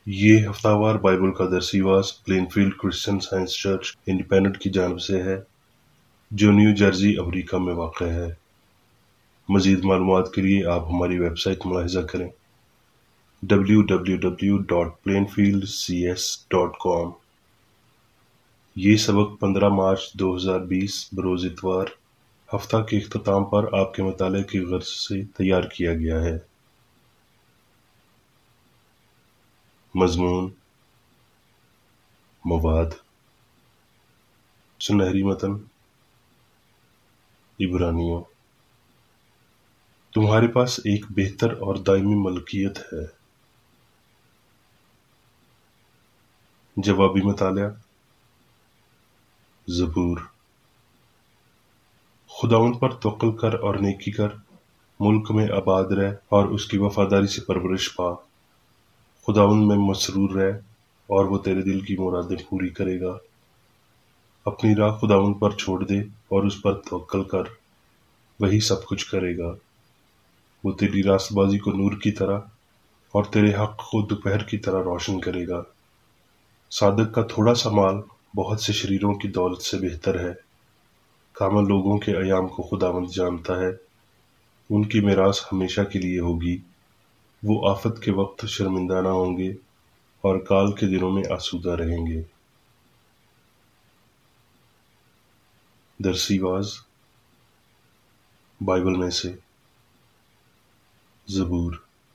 یہ ہفتہ وار بائبل کا درسیواز Plainfield Christian science church independent کی جانب سے ہے جو نیو جرسی امریکہ میں واقع ہے۔ مزید معلومات کے لیے آپ ہماری ویب سائٹ ملاحظہ کریں www.plainfieldcs.com۔ یہ سبق 15 مارچ 2020 بروز اتوار ہفتہ کے اختتام پر آپ کے مطالعے کی غرض سے تیار کیا گیا ہے۔ مضمون، مواد، سنہری متن، عبرانیوں۔ تمہارے پاس ایک بہتر اور دائمی ملکیت ہے۔ جوابی مطالعہ۔ زبور۔ خداوند پر توکل کر اور نیکی کر، ملک میں آباد رہ اور اس کی وفاداری سے پرورش پا۔ خداوند میں مسرور رہ اور وہ تیرے دل کی مرادیں پوری کرے گا۔ اپنی راہ خداوند پر چھوڑ دے اور اس پر توکل کر، وہی سب کچھ کرے گا۔ وہ تیری راست بازی کو نور کی طرح اور تیرے حق کو دوپہر کی طرح روشن کرے گا۔ صادق کا تھوڑا سا مال بہت سے شریروں کی دولت سے بہتر ہے۔ کامل لوگوں کے ایام کو خداوند جانتا ہے، ان کی میراث ہمیشہ کے لیے ہوگی۔ وہ آفت کے وقت شرمندہ نہ ہوں گے اور کال کے دنوں میں آسودہ رہیں گے۔ درسیواز بائبل میں سے۔ زبور۔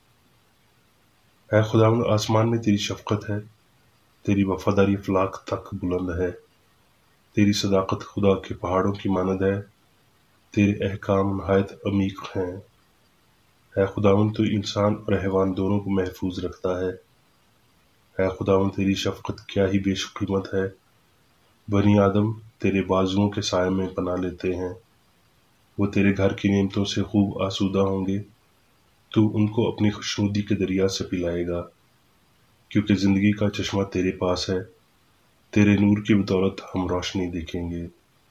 اے خداوند، آسمان میں تیری شفقت ہے، تیری وفاداری افلاک تک بلند ہے۔ تیری صداقت خدا کے پہاڑوں کی مانند ہے، تیرے احکام نہایت عمیق ہیں۔ اے خداوند، تو انسان اور حیوان دونوں کو محفوظ رکھتا ہے۔ اے خداوند، تیری شفقت کیا ہی بیش قیمت ہے۔ بنی آدم تیرے بازوؤں کے سائے میں پناہ لیتے ہیں۔ وہ تیرے گھر کی نعمتوں سے خوب آسودہ ہوں گے۔ تو ان کو اپنی خوشنودی کے دریا سے پلائے گا، کیونکہ زندگی کا چشمہ تیرے پاس ہے۔ تیرے نور کی بدولت ہم روشنی دیکھیں گے۔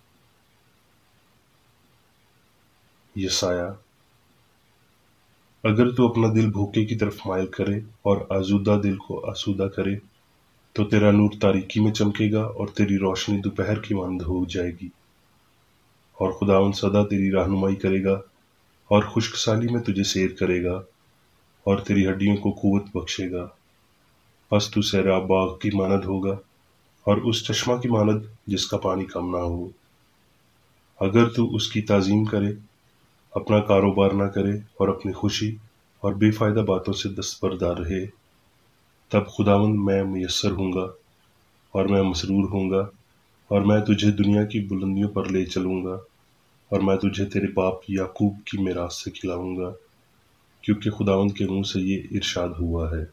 یسایہ۔ اگر تو اپنا دل بھوکے کی طرف مائل کرے اور آزودہ دل کو آسودہ کرے، تو تیرا نور تاریکی میں چمکے گا اور تیری روشنی دوپہر کی مانند ہو جائے گی۔ اور خداوند سدا تیری رہنمائی کرے گا اور خشک سالی میں تجھے سیر کرے گا اور تیری ہڈیوں کو قوت بخشے گا۔ پس تو سیراب باغ کی مانند ہوگا اور اس چشمہ کی مانند جس کا پانی کم نہ ہو۔ اگر تو اس کی تعظیم کرے، اپنا کاروبار نہ کرے اور اپنی خوشی اور بے فائدہ باتوں سے دستبردار رہے، تب خداوند میں میسر ہوں گا اور میں مسرور ہوں گا، اور میں تجھے دنیا کی بلندیوں پر لے چلوں گا، اور میں تجھے تیرے باپ یعقوب کی میراث سے کھلاؤں گا، کیونکہ خداوند کے منہ سے یہ ارشاد ہوا ہے۔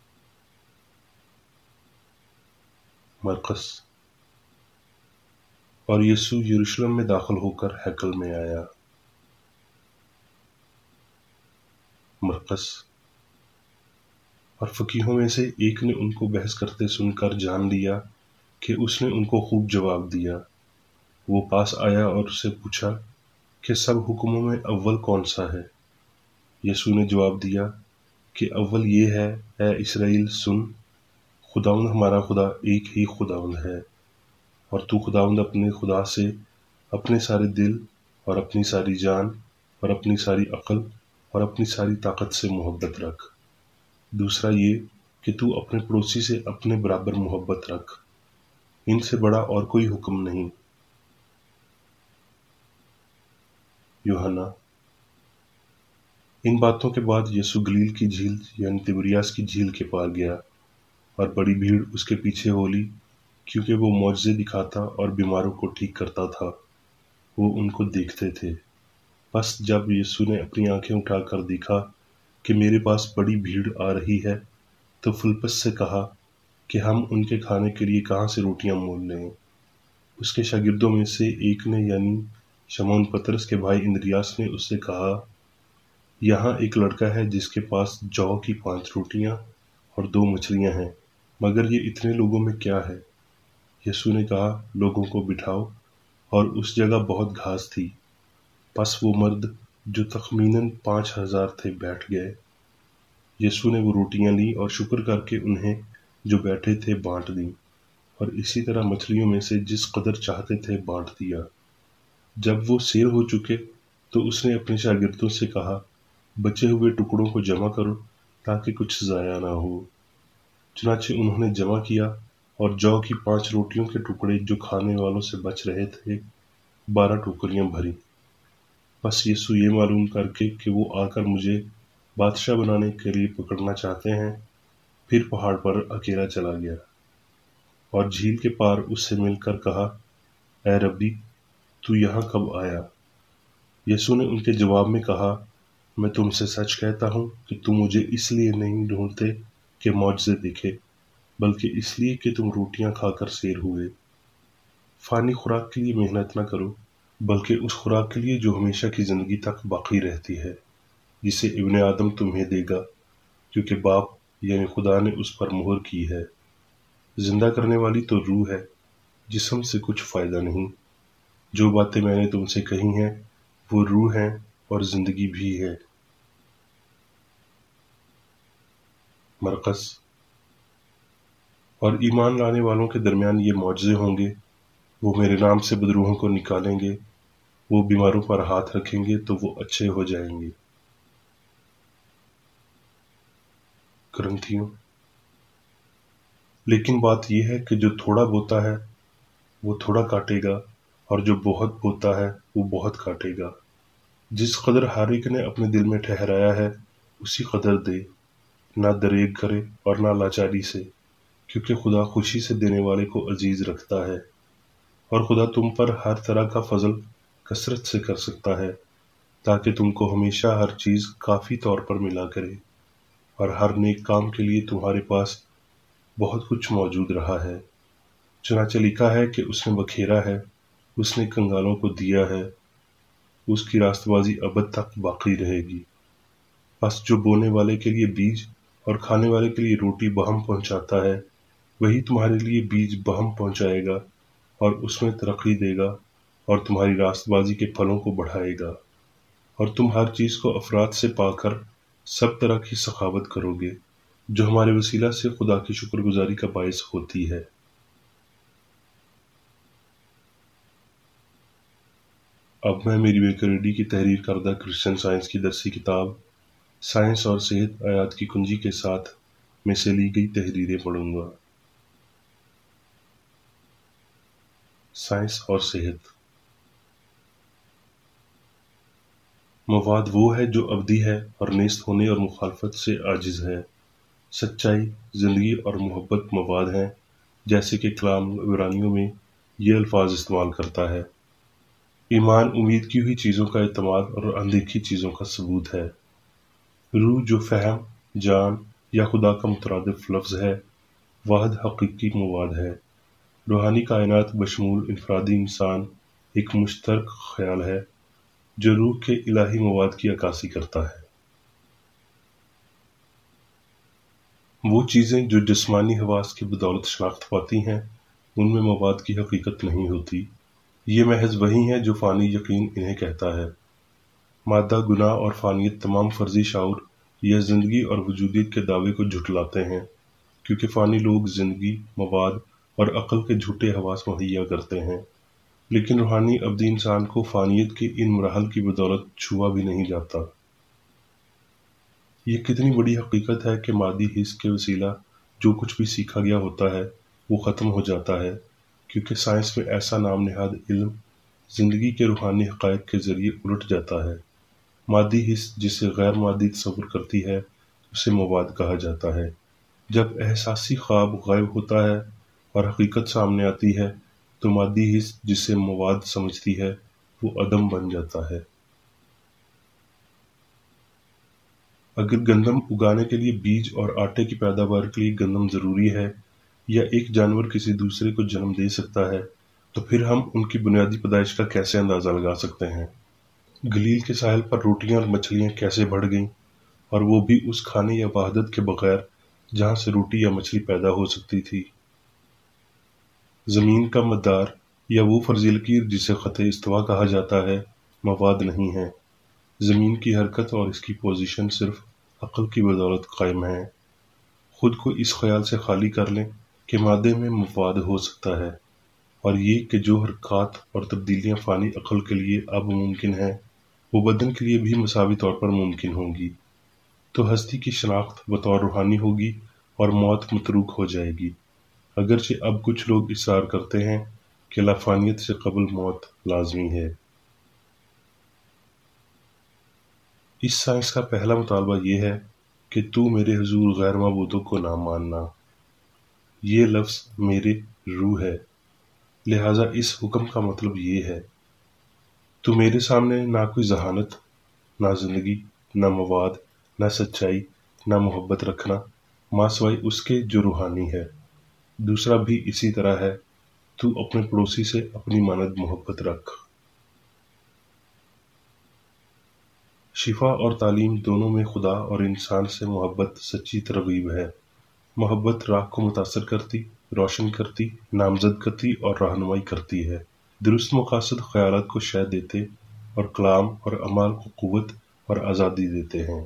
مرقس۔ اور یسوع یروشلم میں داخل ہو کر ہیکل میں آیا۔ مرقس۔ اور فقیہوں میں سے ایک نے ان کو بحث کرتے سن کر جان لیا کہ اس نے ان کو خوب جواب دیا۔ وہ پاس آیا اور اس سے پوچھا کہ سب حکموں میں اول کون سا ہے؟ یسوع نے جواب دیا کہ اول یہ ہے، اے اسرائیل سن، خداوند ہمارا خدا ایک ہی خداوند ہے، اور تو خداوند اپنے خدا سے اپنے سارے دل اور اپنی ساری جان اور اپنی ساری عقل اور اپنی ساری طاقت سے محبت رکھ۔ دوسرا یہ کہ تو اپنے پڑوسی سے اپنے برابر محبت رکھ۔ ان سے بڑا اور کوئی حکم نہیں۔ یوحنا۔ ان باتوں کے بعد یسوع گلیل کی جھیل یعنی تبریاس کی جھیل کے پار گیا، اور بڑی بھیڑ اس کے پیچھے ہو لی، کیونکہ وہ معجزے دکھاتا اور بیماروں کو ٹھیک کرتا تھا۔ وہ ان کو دیکھتے تھے۔ بس جب یسوع نے اپنی آنکھیں اٹھا کر دیکھا کہ میرے پاس بڑی بھیڑ آ رہی ہے، تو فلپس سے کہا کہ ہم ان کے کھانے کے لیے کہاں سے روٹیاں مول لیں۔ اس کے شاگردوں میں سے ایک نے یعنی شمعون پطرس کے بھائی اندریاس نے اس سے کہا، یہاں ایک لڑکا ہے جس کے پاس جو کی 5 روٹیاں اور 2 مچھلیاں ہیں، مگر یہ اتنے لوگوں میں کیا ہے؟ یسوع نے کہا، لوگوں کو بٹھاؤ، اور اس جگہ بہت گھاس تھی۔ پس وہ مرد جو تخمیناً 5000 تھے بیٹھ گئے۔ یسوع نے وہ روٹیاں لیں اور شکر کر کے انہیں جو بیٹھے تھے بانٹ دیں، اور اسی طرح مچھلیوں میں سے جس قدر چاہتے تھے بانٹ دیا۔ جب وہ سیر ہو چکے تو اس نے اپنے شاگردوں سے کہا، بچے ہوئے ٹکڑوں کو جمع کرو تاکہ کچھ ضائع نہ ہو۔ چنانچہ انہوں نے جمع کیا، اور جو کی 5 روٹیوں کے ٹکڑے جو کھانے والوں سے بچ رہے تھے 12 ٹوکریاں بھری۔ بس یسوع یہ معلوم کر کے کہ وہ آ کر مجھے بادشاہ بنانے کے لیے پکڑنا چاہتے ہیں، پھر پہاڑ پر اکیلا چلا گیا، اور جھیل کے پار اس سے مل کر کہا، اے ربی، تو یہاں کب آیا؟ یسوع نے ان کے جواب میں کہا، میں تم سے سچ کہتا ہوں کہ تم مجھے اس لیے نہیں ڈھونڈتے کہ معجزے دیکھے، بلکہ اس لیے کہ تم روٹیاں کھا کر سیر ہوئے۔ فانی خوراک کے لیے محنت نہ کرو، بلکہ اس خوراک کے لیے جو ہمیشہ کی زندگی تک باقی رہتی ہے، جسے ابن آدم تمہیں دے گا، کیونکہ باپ یعنی خدا نے اس پر مہر کی ہے۔ زندہ کرنے والی تو روح ہے، جسم سے کچھ فائدہ نہیں۔ جو باتیں میں نے تم سے کہی ہیں وہ روح ہیں اور زندگی بھی ہے۔ مرقس۔ اور ایمان لانے والوں کے درمیان یہ معجزے ہوں گے، وہ میرے نام سے بدروحوں کو نکالیں گے، وہ بیماروں پر ہاتھ رکھیں گے تو وہ اچھے ہو جائیں گے۔ کرنتھیوں۔ لیکن بات یہ ہے کہ جو تھوڑا بوتا ہے وہ تھوڑا کاٹے گا، اور جو بہت بوتا ہے وہ بہت کاٹے گا۔ جس قدر ہر ایک نے اپنے دل میں ٹھہرایا ہے اسی قدر دے، نہ دریغ کرے اور نہ لاچاری سے، کیونکہ خدا خوشی سے دینے والے کو عزیز رکھتا ہے۔ اور خدا تم پر ہر طرح کا فضل کثرت سے کر سکتا ہے، تاکہ تم کو ہمیشہ ہر چیز کافی طور پر ملا کرے، اور ہر نیک کام کے لیے تمہارے پاس بہت کچھ موجود رہا ہے۔ چنانچہ لکھا ہے کہ اس نے بکھیرا ہے، اس نے کنگالوں کو دیا ہے، اس کی راست بازی ابد تک باقی رہے گی۔ بس جو بونے والے کے لیے بیج اور کھانے والے کے لیے روٹی بہم پہنچاتا ہے، وہی تمہارے لیے بیج بہم پہنچائے گا اور اس میں ترقی دے گا اور تمہاری راست بازی کے پھلوں کو بڑھائے گا، اور تم ہر چیز کو افراد سے پا کر سب طرح کی سخاوت کرو گے، جو ہمارے وسیلہ سے خدا کی شکر گزاری کا باعث ہوتی ہے۔ اب میں میری بیکریڈی کی تحریر کردہ کرسچن سائنس کی درسی کتاب سائنس اور صحت آیات کی کنجی کے ساتھ میں سے لی گئی تحریریں پڑھوں گا۔ سائنس اور صحت۔ مواد وہ ہے جو ابدی ہے اور نیست ہونے اور مخالفت سے عاجز ہے۔ سچائی، زندگی اور محبت مواد ہیں، جیسے کہ کلام عبرانیوں میں یہ الفاظ استعمال کرتا ہے۔ ایمان امید کی ہوئی چیزوں کا اعتماد اور اندیکھی چیزوں کا ثبوت ہے۔ روح جو فہم، جان یا خدا کا مترادف لفظ ہے، واحد حقیقی مواد ہے۔ روحانی کائنات بشمول انفرادی انسان ایک مشترک خیال ہے جو روح کے الہی مواد کی عکاسی کرتا ہے۔ وہ چیزیں جو جسمانی حواس کی بدولت شناخت پاتی ہیں ان میں مواد کی حقیقت نہیں ہوتی، یہ محض وہی ہیں جو فانی یقین انہیں کہتا ہے۔ مادہ، گناہ اور فانیت تمام فرضی شعور یا زندگی اور وجودیت کے دعوے کو جھٹلاتے ہیں، کیونکہ فانی لوگ زندگی، مواد اور عقل کے جھوٹے حواس مہیا کرتے ہیں، لیکن روحانی ابدی انسان کو فانیت کے ان مراحل کی بدولت چھوا بھی نہیں جاتا۔ یہ کتنی بڑی حقیقت ہے کہ مادی حس کے وسیلہ جو کچھ بھی سیکھا گیا ہوتا ہے وہ ختم ہو جاتا ہے، کیونکہ سائنس میں ایسا نام نہاد علم زندگی کے روحانی حقائق کے ذریعے الٹ جاتا ہے۔ مادی حس جسے غیر مادی تصور کرتی ہے اسے مواد کہا جاتا ہے۔ جب احساسی خواب غائب ہوتا ہے اور حقیقت سامنے آتی ہے تو مادی حس جسے مواد سمجھتی ہے وہ عدم بن جاتا ہے۔ اگر گندم اگانے کے لیے بیج اور آٹے کی پیداوار کے لیے گندم ضروری ہے، یا ایک جانور کسی دوسرے کو جنم دے سکتا ہے، تو پھر ہم ان کی بنیادی پیدائش کا کیسے اندازہ لگا سکتے ہیں؟ گلیل کے ساحل پر روٹیاں اور مچھلیاں کیسے بڑھ گئیں، اور وہ بھی اس کھانے یا وحدت کے بغیر جہاں سے روٹی یا مچھلی پیدا ہو سکتی تھی۔ زمین کا مدار یا وہ فرضی لکیر جسے خط استوا کہا جاتا ہے مواد نہیں ہے۔ زمین کی حرکت اور اس کی پوزیشن صرف عقل کی بدولت قائم ہے۔ خود کو اس خیال سے خالی کر لیں کہ مادے میں مفاد ہو سکتا ہے، اور یہ کہ جو حرکات اور تبدیلیاں فانی عقل کے لیے اب ممکن ہیں وہ بدن کے لیے بھی مساوی طور پر ممکن ہوں گی، تو ہستی کی شناخت بطور روحانی ہوگی اور موت متروک ہو جائے گی، اگرچہ اب کچھ لوگ اصرار کرتے ہیں کہ لافانیت سے قبل موت لازمی ہے۔ اس سائنس کا پہلا مطالبہ یہ ہے کہ تو میرے حضور غیر معبودوں کو نہ ماننا۔ یہ لفظ میرے روح ہے، لہٰذا اس حکم کا مطلب یہ ہے تو میرے سامنے نہ کوئی ذہانت، نہ زندگی، نہ مواد، نہ سچائی، نہ محبت رکھنا ماں سوائے اس کے جو روحانی ہے۔ دوسرا بھی اسی طرح ہے، تو اپنے پڑوسی سے اپنی مانند محبت رکھ۔ شفا اور تعلیم دونوں میں خدا اور انسان سے محبت سچی ترغیب ہے۔ محبت راہ کو متاثر کرتی، روشن کرتی، نامزد کرتی اور رہنمائی کرتی ہے۔ درست مقاصد خیالات کو شے دیتے اور کلام اور اعمال کو قوت اور آزادی دیتے ہیں۔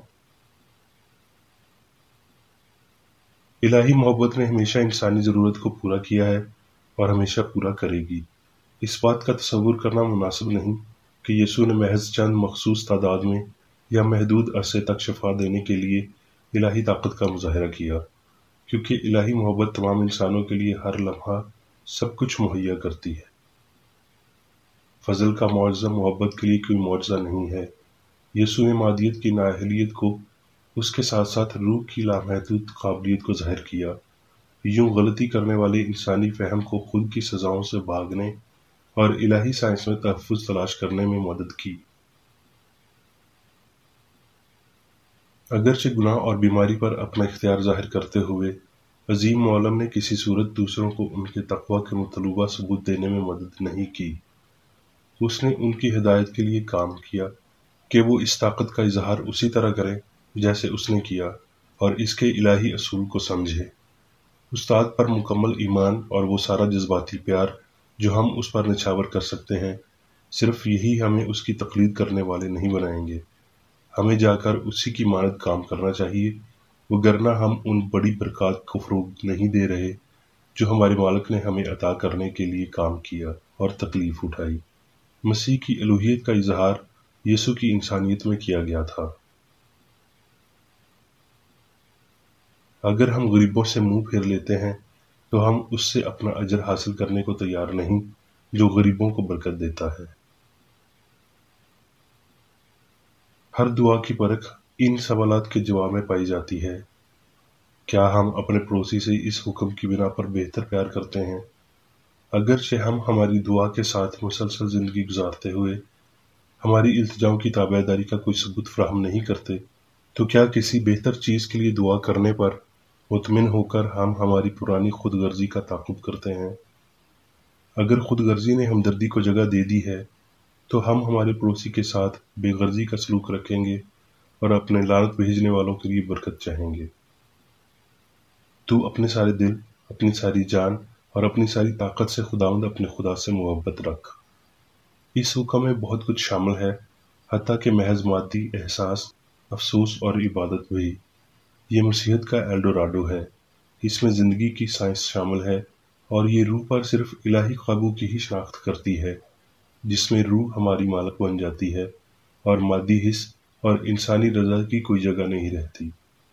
الہی محبت نے ہمیشہ انسانی ضرورت کو پورا کیا ہے اور ہمیشہ پورا کرے گی۔ اس بات کا تصور کرنا مناسب نہیں کہ یسوع نے محض چند مخصوص تعداد میں یا محدود عرصے تک شفا دینے کے لیے الہی طاقت کا مظاہرہ کیا، کیونکہ الہی محبت تمام انسانوں کے لیے ہر لمحہ سب کچھ مہیا کرتی ہے۔ فضل کا معجزہ محبت کے لیے کوئی معجزہ نہیں ہے۔ یسوع نے مادیت کی نااہلیت کو اس کے ساتھ ساتھ روح کی لامحدود قابلیت کو ظاہر کیا۔ یوں غلطی کرنے والے انسانی فہم کو خود کی سزاؤں سے بھاگنے اور الہی سائنس میں تحفظ تلاش کرنے میں مدد کی۔ اگرچہ گناہ اور بیماری پر اپنا اختیار ظاہر کرتے ہوئے عظیم معلم نے کسی صورت دوسروں کو ان کے تقوی کے مطلوبہ ثبوت دینے میں مدد نہیں کی، اس نے ان کی ہدایت کے لیے کام کیا کہ وہ اس طاقت کا اظہار اسی طرح کریں جیسے اس نے کیا اور اس کے الہی اصول کو سمجھے۔ استاد پر مکمل ایمان اور وہ سارا جذباتی پیار جو ہم اس پر نچھاور کر سکتے ہیں، صرف یہی ہمیں اس کی تقلید کرنے والے نہیں بنائیں گے۔ ہمیں جا کر اسی کی مانند کام کرنا چاہیے، وگرنہ ہم ان بڑی برکات کو فروغ نہیں دے رہے جو ہمارے مالک نے ہمیں عطا کرنے کے لیے کام کیا اور تکلیف اٹھائی۔ مسیح کی الوہیت کا اظہار یسوع کی انسانیت میں کیا گیا تھا۔ اگر ہم غریبوں سے منہ پھیر لیتے ہیں تو ہم اس سے اپنا اجر حاصل کرنے کو تیار نہیں جو غریبوں کو برکت دیتا ہے۔ ہر دعا کی پرکھ ان سوالات کے جواب میں پائی جاتی ہے۔ کیا ہم اپنے پڑوسی سے اس حکم کی بنا پر بہتر پیار کرتے ہیں؟ اگرچہ ہم ہماری دعا کے ساتھ مسلسل زندگی گزارتے ہوئے ہماری التجاؤں کی تابع داری کا کوئی ثبوت فراہم نہیں کرتے، تو کیا کسی بہتر چیز کے لیے دعا کرنے پر مطمئن ہو کر ہم ہماری پرانی خود غرضی کا تعاقب کرتے ہیں؟ اگر خود غرضی نے ہمدردی کو جگہ دے دی ہے تو ہم ہمارے پڑوسی کے ساتھ بے غرضی کا سلوک رکھیں گے اور اپنے لعنت بھیجنے والوں کے لیے برکت چاہیں گے۔ تو اپنے سارے دل، اپنی ساری جان اور اپنی ساری طاقت سے خداوند اپنے خدا سے محبت رکھ۔ اس حکم میں بہت کچھ شامل ہے، حتیٰ کہ محض مادی احساس، افسوس اور عبادت بھی۔ یہ مسیحت کا ایلڈوراڈو ہے۔ اس میں زندگی کی سائنس شامل ہے اور یہ روح پر صرف الہی قابو کی ہی شناخت کرتی ہے، جس میں روح ہماری مالک بن جاتی ہے اور مادی حس اور انسانی رضا کی کوئی جگہ نہیں رہتی۔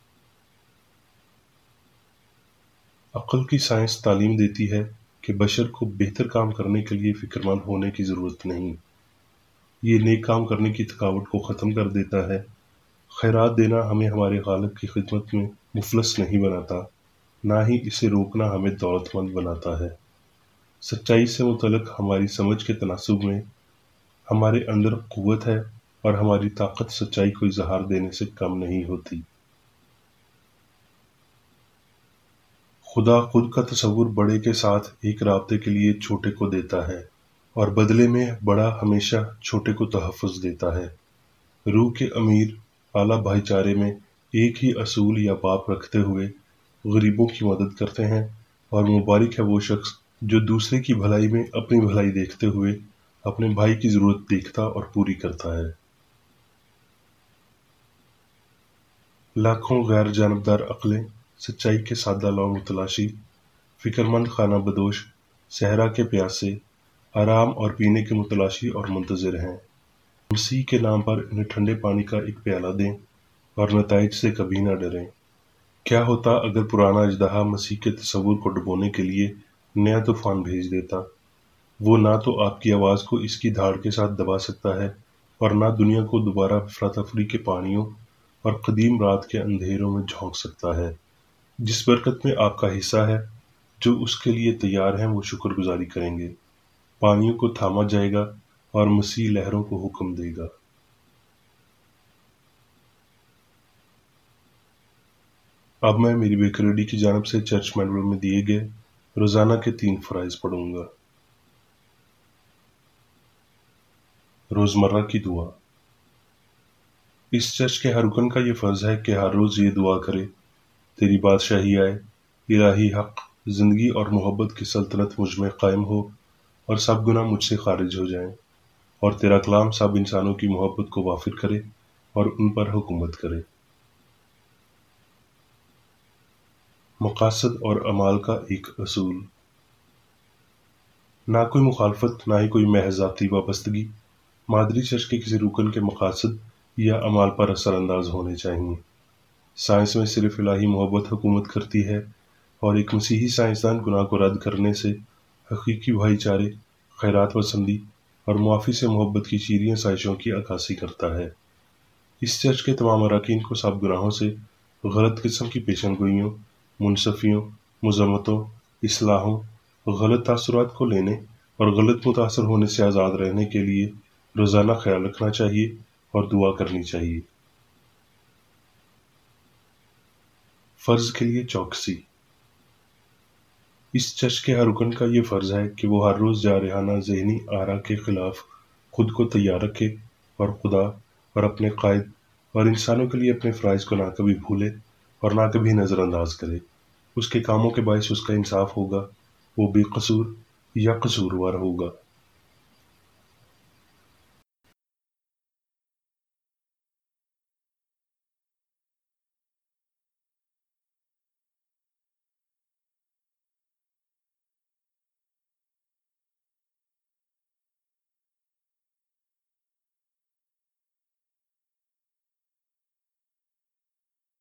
عقل کی سائنس تعلیم دیتی ہے کہ بشر کو بہتر کام کرنے کے لیے فکر مند ہونے کی ضرورت نہیں۔ یہ نیک کام کرنے کی تھکاوٹ کو ختم کر دیتا ہے۔ خیرات دینا ہمیں ہمارے غالب کی خدمت میں مفلس نہیں بناتا، نہ ہی اسے روکنا ہمیں دولت مند بناتا ہے۔ سچائی سے متعلق ہماری سمجھ کے تناسب میں ہمارے اندر قوت ہے اور ہماری طاقت سچائی کو اظہار دینے سے کم نہیں ہوتی۔ خدا خود کا تصور بڑے کے ساتھ ایک رابطے کے لیے چھوٹے کو دیتا ہے، اور بدلے میں بڑا ہمیشہ چھوٹے کو تحفظ دیتا ہے۔ روح کے امیر اعلیٰ بھائی چارے میں ایک ہی اصول یا باپ رکھتے ہوئے غریبوں کی مدد کرتے ہیں، اور مبارک ہے وہ شخص جو دوسرے کی بھلائی میں اپنی بھلائی دیکھتے ہوئے اپنے بھائی کی ضرورت دیکھتا اور پوری کرتا ہے۔ لاکھوں غیر جانبدار عقلیں सच्चाई के सादा लौंग तलाशी, फिक्रमंद खाना बदोश, सहरा के प्यासे, आराम और पीने के मुतलाशी और मुंतजिर हैं। मसीह के नाम पर इन्हें ठंडे पानी का एक प्याला दें और नताइज से कभी न डरें। क्या होता अगर पुराना अजदहा मसीह के तसव्वुर को डुबोने के लिए नया तूफान भेज देता। वो ना तो आपकी आवाज़ को इसकी धाड़ के साथ दबा सकता है और ना दुनिया को दोबारा अफरा-तफरी के पानियों और कदीम रात के अंधेरों में झोंक सकता है। जिस बरकत में आपका हिस्सा है, जो उसके लिए तैयार हैं वो शुक्रगुजारी करेंगे। पानियों को थामा जाएगा और मसीह लहरों को हुक्म देगा। अब मैं मेरी बेकरेडी की जानिब से चर्च मैनुअल में दिए गए रोजाना के 3 फराइज पढ़ूंगा। रोजमर्रा की दुआ। इस चर्च के हर रुकन का ये फर्ज है कि हर रोज ये दुआ करे, तेरी बादशाही आए, इलाही हक, जिंदगी और मोहब्बत की सल्तनत मुझ में कायम हो और सब गुनाह मुझसे खारिज हो जाएं, और तेरा कलाम सब इंसानों की मोहब्बत को वाफिर करे और उन पर हुकूमत करे। मकासद और अमाल का एक असूल। ना कोई मुखालफत, ना ही कोई महज ज़ाती वाबस्तगी मादरी चर्च के किसी रुकन के मकासद या अमाल पर असरअंदाज होने चाहिए। साइंस में सिर्फ इलाही मोहब्बत हुकूमत करती है और एक मसीही साइंसदान गुनाह को रद्द करने से, हकीकी भाईचारे, खैरात पसंदी और मुआफ़ी से मोहब्बत की चीरियाँ साजिशों की अक्कासी करता है। इस चर्च के तमाम अरकान को सब गुनाहों से, गलत किस्म की पेशनगोइयों, मुनसफियों, मज़म्मतों, इस्लाहों, गलत तासुरात को लेने और गलत मुतासर होने से आज़ाद रहने के लिए रोज़ाना ख्याल रखना चाहिए और दुआ करनी चाहिए। फ़र्ज के लिए चौकसी। इस चर्च के हर रुकन का ये फ़र्ज है कि वो हर रोज़ जारहाना ज़हनी आरा के खिलाफ खुद को तैयार रखे और खुदा और अपने कायद और इंसानों के लिए अपने फ़राइज़ को ना कभी भूले और ना कभी नज़रअंदाज करे। उसके कामों के बायस उसका इंसाफ होगा, वो बेकसूर या कसूरवार होगा।